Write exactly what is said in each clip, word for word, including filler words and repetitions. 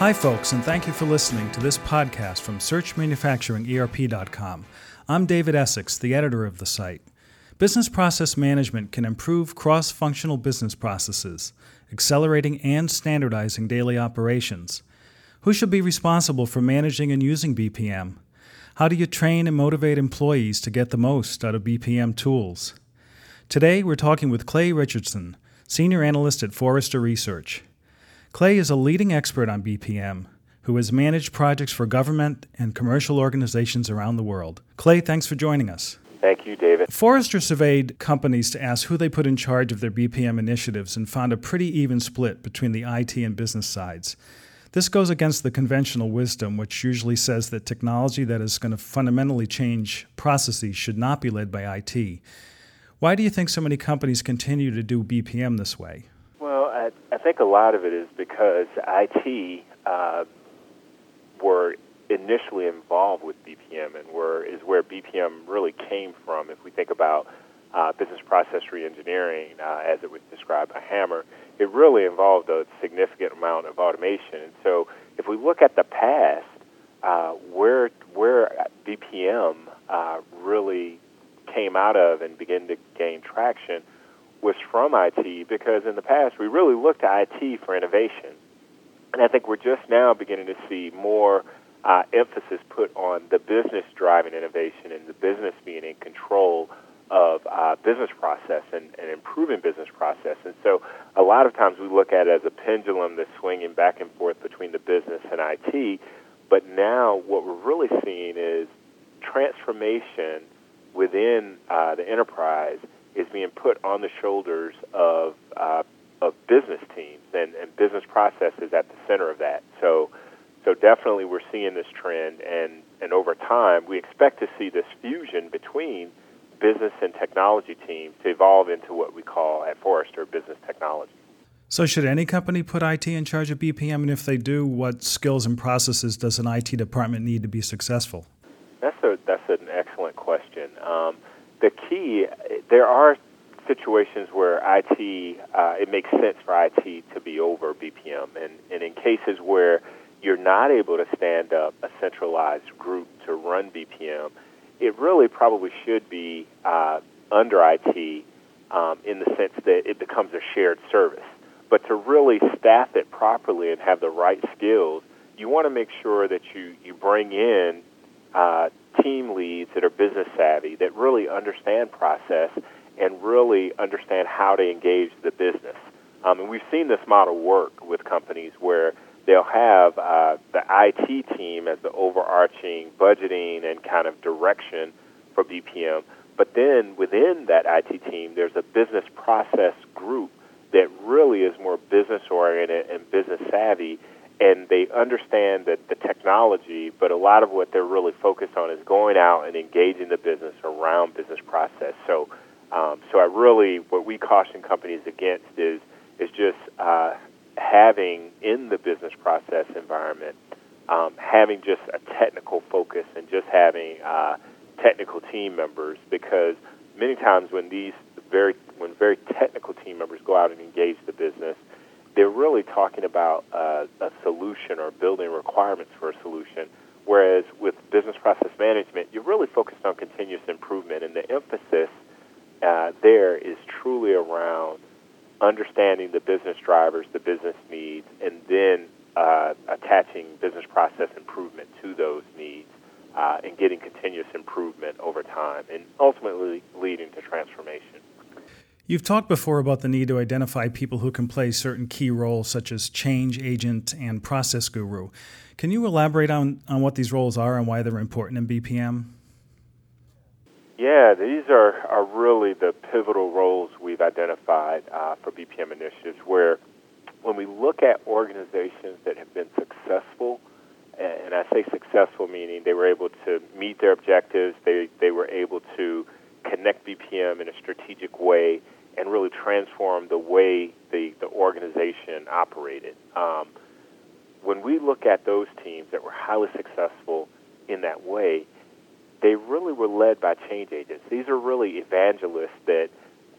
Hi, folks, and thank you for listening to this podcast from search manufacturing E R P dot com. I'm David Essex, the editor of the site. Business process management can improve cross-functional business processes, accelerating and standardizing daily operations. Who should be responsible for managing and using B P M? How do you train and motivate employees to get the most out of B P M tools? Today, we're talking with Clay Richardson, Senior Analyst at Forrester Research. Clay is a leading expert on B P M who has managed projects for government and commercial organizations around the world. Clay, thanks for joining us. Thank you, David. Forrester surveyed companies to ask who they put in charge of their B P M initiatives and found a pretty even split between the I T and business sides. This goes against the conventional wisdom, which usually says that technology that is going to fundamentally change processes should not be led by I T. Why do you think so many companies continue to do B P M this way? Well, I, I think a lot of it is because I T uh, were initially involved with B P M and were is where B P M really came from. If we think about uh, business process reengineering, uh, as it was described by Hammer, it really involved a significant amount of automation. And so if we look at the past, uh, where where B P M uh, really came out of and began to gain traction was from I T, because in the past we really looked to I T for innovation. And I think we're just now beginning to see more uh, emphasis put on the business driving innovation and the business being in control of uh, business process and, and improving business process. And so a lot of times we look at it as a pendulum that's swinging back and forth between the business and I T. But now what we're really seeing is transformation within uh, the enterprise is being put on the shoulders of uh, of business teams, and, and business process is at the center of that. So so definitely we're seeing this trend, and, and over time we expect to see this fusion between business and technology teams to evolve into what we call at Forrester business technology. So should any company put I T in charge of B P M? And if they do, what skills and processes does an I T department need to be successful? That's a that's an excellent question. Um, the key, there are situations where I T, uh, it makes sense for I T to be over B P M, and, and in cases where you're not able to stand up a centralized group to run B P M, it really probably should be uh, under I T um, in the sense that it becomes a shared service. But to really staff it properly and have the right skills, you want to make sure that you, you bring in uh, team leads that are business savvy, that really understand process and really understand how to engage the business. Um, and we've seen this model work with companies where they'll have uh, the I T team as the overarching budgeting and kind of direction for B P M. But then within that I T team, there's a business process group that really is more business-oriented and business-savvy, and they understand that the technology, but a lot of what they're really focused on is going out and engaging the business around business process. So um, so I really, what we caution companies against is, is just uh, having in the business process environment, um, having just a technical focus and just having uh, technical team members, because many times when these very when very technical team members go out and engage the business, they're really talking about uh, a solution or building requirements for a solution, whereas with business process management, you're really focused on continuous improvement, and the emphasis uh, there is truly around understanding the business drivers, the business needs, and then uh, attaching business process improvement to those needs uh, and getting continuous improvement over time, and ultimately leading to transformation. You've talked before about the need to identify people who can play certain key roles, such as change agent and process guru. Can you elaborate on, on what these roles are and why they're important in B P M? Yeah, these are, are really the pivotal roles we've identified uh, for B P M initiatives, where when we look at organizations that have been successful, and I say successful meaning they were able to meet their objectives, they, they were able to connect B P M in a strategic way and really transform the way the, the organization operated. Um, when we look at those teams that were highly successful in that way, they really were led by change agents. These are really evangelists that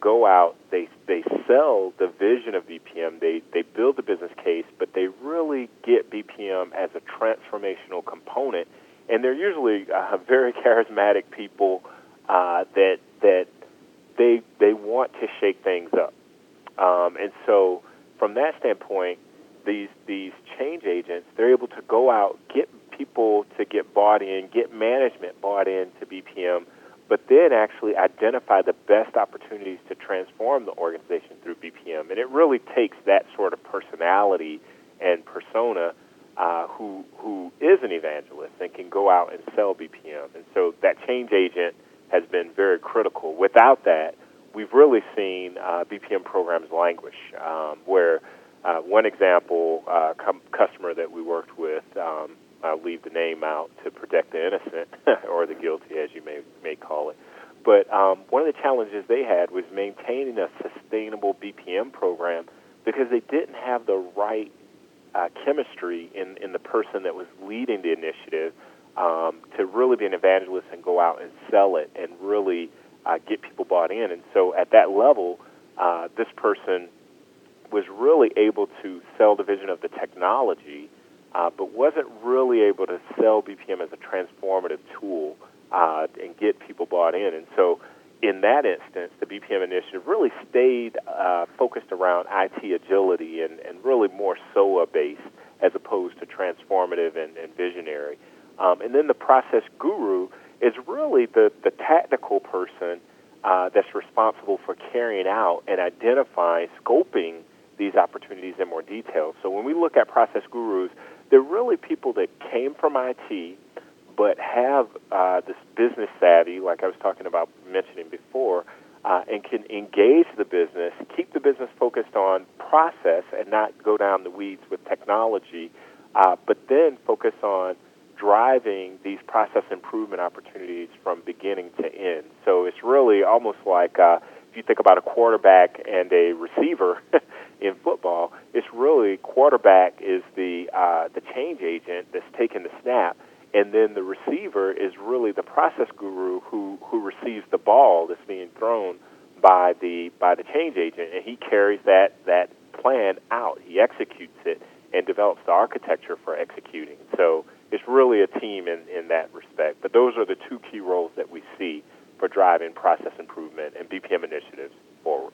go out, they they sell the vision of B P M, they, they build the business case, but they really get B P M as a transformational component. And they're usually uh, very charismatic people uh, that that they they want to shake things up. Um, and so from that standpoint, these these change agents, they're able to go out, get people to get bought in, get management bought in to B P M, but then actually identify the best opportunities to transform the organization through B P M. And it really takes that sort of personality and persona uh, who who is an evangelist and can go out and sell B P M. And so that change agent has been very critical. Without that, we've really seen uh, B P M programs languish, um, where uh, one example, uh, com- customer that we worked with, um, I'll leave the name out to protect the innocent, or the guilty, as you may may call it. But um, one of the challenges they had was maintaining a sustainable B P M program because they didn't have the right uh, chemistry in, in the person that was leading the initiative um, to really be an evangelist and go out and sell it and really uh, get people bought in. And so at that level, uh, this person was really able to sell the vision of the technology, Uh, but wasn't really able to sell B P M as a transformative tool uh, and get people bought in. And so in that instance, the B P M initiative really stayed uh, focused around I T agility and, and really more S O A-based as opposed to transformative and, and visionary. Um, and then the process guru is really the, the technical person uh, that's responsible for carrying out and identifying, scoping these opportunities in more detail. So when we look at process gurus, they're really people that came from I T but have uh, this business savvy, like I was talking about mentioning before, uh, and can engage the business, keep the business focused on process and not go down the weeds with technology, uh, but then focus on driving these process improvement opportunities from beginning to end. So it's really almost like uh, if you think about a quarterback and a receiver in football, it's really quarterback is the uh, the change agent that's taking the snap, and then the receiver is really the process guru who, who receives the ball that's being thrown by the by the change agent, and he carries that that plan out. He executes it and develops the architecture for executing. So it's really a team in, in that respect. But those are the two key roles that we see for driving process improvement and B P M initiatives forward.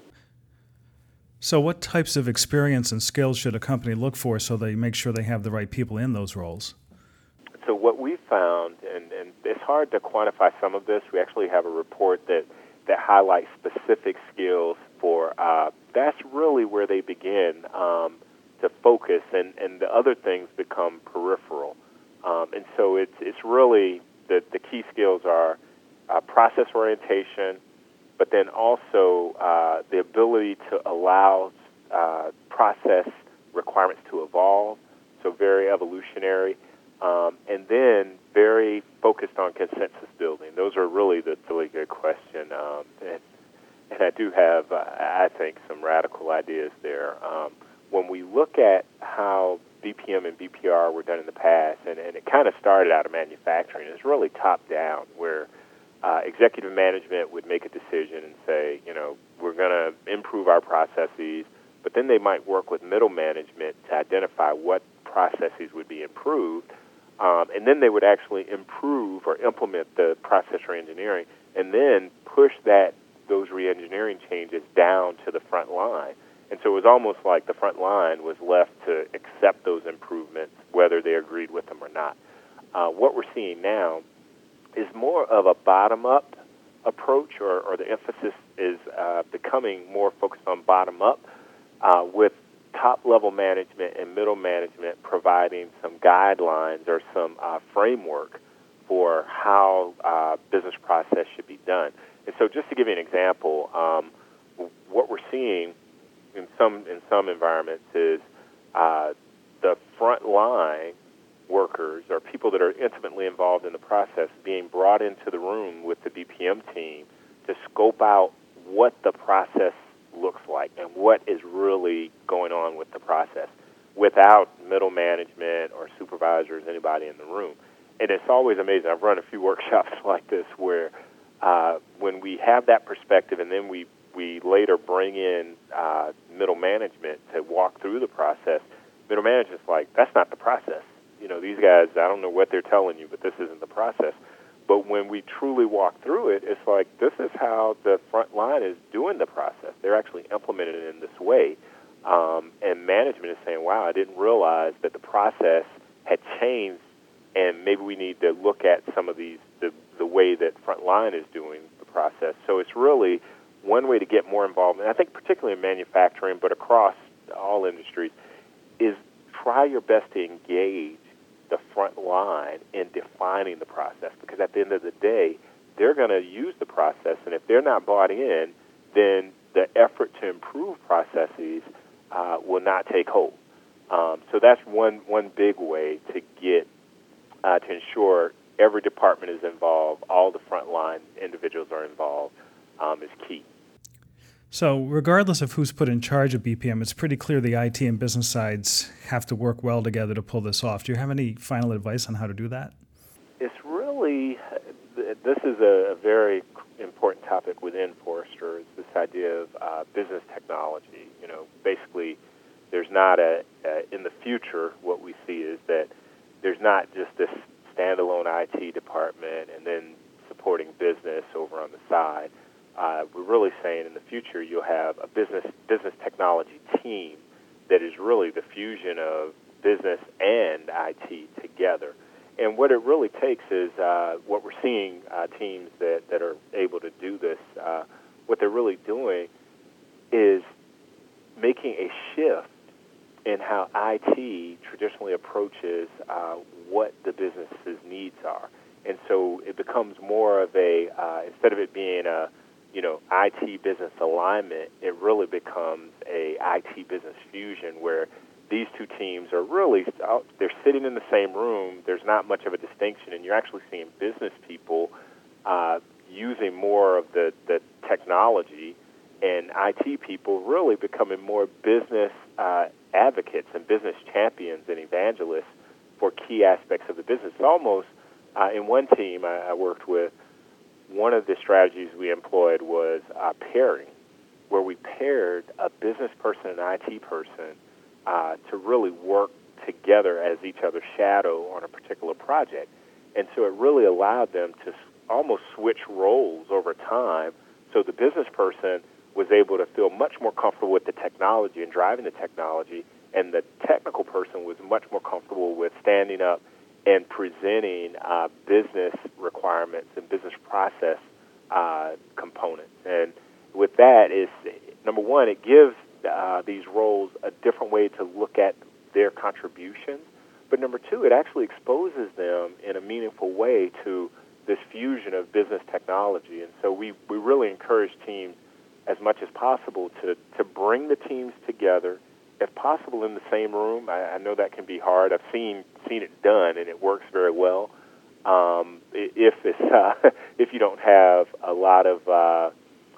So what types of experience and skills should a company look for so they make sure they have the right people in those roles? So what we found, and, and it's hard to quantify some of this, we actually have a report that, that highlights specific skills for, uh, that's really where they begin um, to focus, and, and the other things become peripheral. Um, and so it's, it's really, the, the key skills are uh, process orientation, but then also uh, the ability to allow uh, process requirements to evolve, so very evolutionary, um, and then very focused on consensus building. Those are really the really good question, um, and, and I do have, uh, I think, some radical ideas there. Um, when we look at how B P M and B P R were done in the past, and, and it kind of started out of manufacturing, it's really top-down, where Uh, executive management would make a decision and say, you know, we're going to improve our processes, but then they might work with middle management to identify what processes would be improved, um, and then they would actually improve or implement the process reengineering, and then push that those reengineering changes down to the front line. And so it was almost like the front line was left to accept those improvements, whether they agreed with them or not. Uh, what we're seeing now is more of a bottom-up approach, or, or the emphasis is uh, becoming more focused on bottom-up, uh, with top-level management and middle management providing some guidelines or some uh, framework for how uh, business process should be done. And so just to give you an example, um, what we're seeing in some in some environments is uh, the front line workers or people that are intimately involved in the process being brought into the room with the B P M team to scope out what the process looks like and what is really going on with the process without middle management or supervisors, anybody in the room. And it's always amazing. I've run a few workshops like this where uh, when we have that perspective and then we we later bring in uh, middle management to walk through the process, middle management's like, that's not the process. You know, these guys, I don't know what they're telling you, but this isn't the process. But when we truly walk through it, it's like, this is how the front line is doing the process. They're actually implementing it in this way. Um, and management is saying, wow, I didn't realize that the process had changed, and maybe we need to look at some of these, the, the way that front line is doing the process. So it's really one way to get more involved, and I think particularly in manufacturing, but across all industries, is try your best to engage the front line in defining the process, because at the end of the day, they're going to use the process, and if they're not bought in, then the effort to improve processes uh, will not take hold. Um, so that's one, one big way to get uh, to ensure every department is involved, all the frontline individuals are involved, um, is key. So regardless of who's put in charge of B P M, it's pretty clear the I T and business sides have to work well together to pull this off. Do you have any final advice on how to do that? It's really, this is a very important topic within Forrester, is this idea of uh, business technology. You know, basically, there's not a, uh, in the future, what we see is that there's not just this standalone I T department and then supporting business over on the side. Uh, we're really saying in the future you'll have a business business technology team that is really the fusion of business and I T together. And what it really takes is uh, what we're seeing uh, teams that, that are able to do this, uh, what they're really doing is making a shift in how I T traditionally approaches uh, what the business's needs are. And so it becomes more of a, uh, instead of it being a you know, I T business alignment, it really becomes a I T business fusion where these two teams are really, they're sitting in the same room. There's not much of a distinction, and you're actually seeing business people uh, using more of the, the technology, and I T people really becoming more business uh, advocates and business champions and evangelists for key aspects of the business. It's almost, uh, in one team I, I worked with, one of the strategies we employed was uh, pairing, where we paired a business person and an I T person uh, to really work together as each other's shadow on a particular project. And so it really allowed them to almost switch roles over time, so the business person was able to feel much more comfortable with the technology and driving the technology, and the technical person was much more comfortable with standing up and presenting uh, business requirements and business process uh, components. And with that, is number one, it gives uh, these roles a different way to look at their contributions. But number two, it actually exposes them in a meaningful way to this fusion of business technology. And so we, we really encourage teams as much as possible to, to bring the teams together, if possible, in the same room. I, I know that can be hard. I've seen seen it done, and it works very well. Um, if it's uh, if you don't have a lot of uh,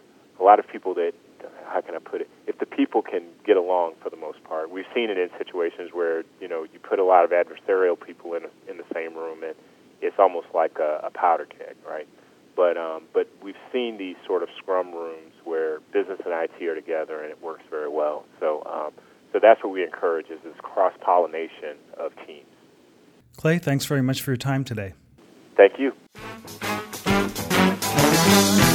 a lot of people that, how can I put it? If the people can get along for the most part, we've seen it in situations where you know you put a lot of adversarial people in a, in the same room, and it's almost like a, a powder keg, right? But um, but we've seen these sort of scrum rooms where business and I T are together, and it works very well. So. Um, So that's what we encourage, is this cross-pollination of teams. Clay, thanks very much for your time today. Thank you.